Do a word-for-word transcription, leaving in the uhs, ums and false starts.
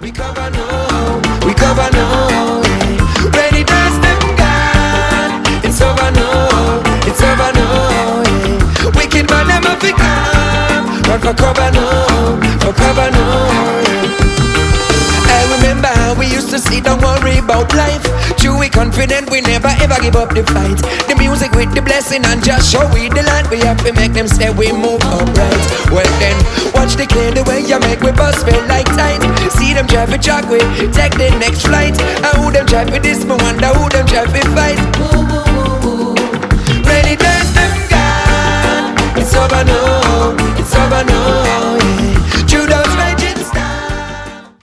We cover now, we cover now. Yeah. When it does them gone, it's over now, it's over now. Yeah. Wicked man them a fi come, run for cover now, for cover now. Yeah. I remember how we used to sit and worry about life. True, we confident, we never ever give up the fight. The music with the blessing and just show we the light. We have to make them say we move upright. Well then, watch the clear the way you make we bust feel like tight. See them drive a track, we take the next flight. And who them drive for this, me wonder who them drive for fight.